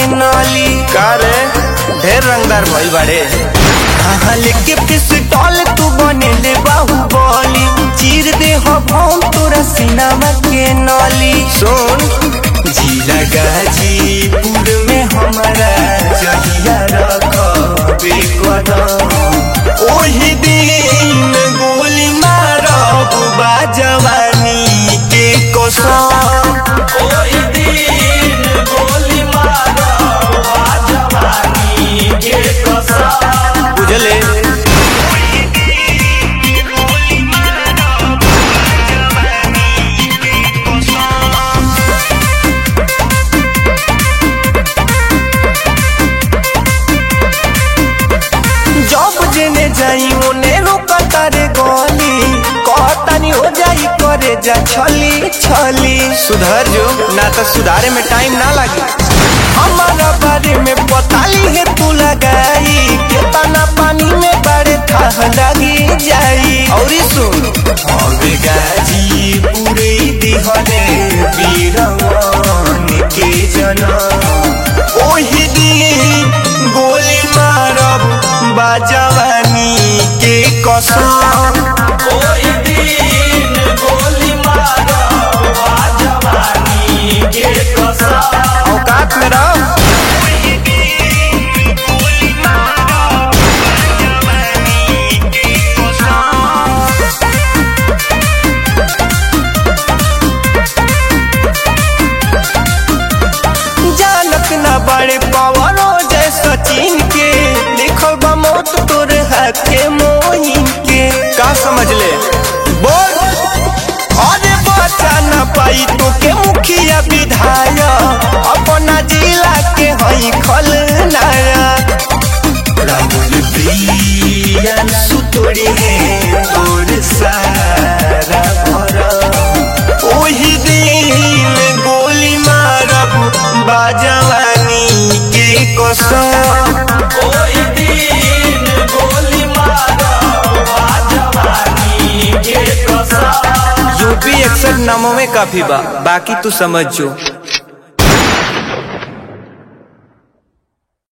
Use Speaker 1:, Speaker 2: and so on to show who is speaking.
Speaker 1: नाली
Speaker 2: का रे ढेर रंगदार भइल बाड़े।
Speaker 1: कहाँ लेके पिस्टल तू बने ले बाहुबली चीर दे हो भौम तोरा सिनेमा के नाली।
Speaker 2: सुन
Speaker 1: जिला गाजीपुर में हमारा जहिया रखबे कदम ओही दिन गोली मारब बा जवानी के कसम। ओही दिन गोली मारब बा जवानी के कसम।
Speaker 2: बुझले
Speaker 1: जेने जाई ओने रोका तारे गली कहतानी हो जाई करे जा छली छली।
Speaker 2: सुधर जो ना तो सुधारे में टाइम ना लगी।
Speaker 1: हमारा बारे में बताली है तू लगाई कितना पानी में बड़े था लगी जाई।
Speaker 2: और सुन
Speaker 1: अबे गाजीपुर दिहले वीरवन के जनम ओही दिन गोली मारब बा जवानी के कसम। ओही दिन गोली मारब बा जवानी के कसम।
Speaker 2: औकात में रहो।
Speaker 1: जानक ना बड़े पावरो जय सचिन के लिखल बा मौत तोरे हाथे मोहिन के।
Speaker 2: का समझ ले बोल।
Speaker 1: अरे बचा ना पाई तो के मुखिया विधायक अपना जिला के हई खलनायक। राहुल प्रियन सुतोड़ी है तोर सारा भरम ओही दिन गोली मारब बा जवानी के कसम। ओही दिन गोली मारब बा जवानी के कसम।
Speaker 2: यूपी 61 नामों में काफी बा बाकी तू समझ जो।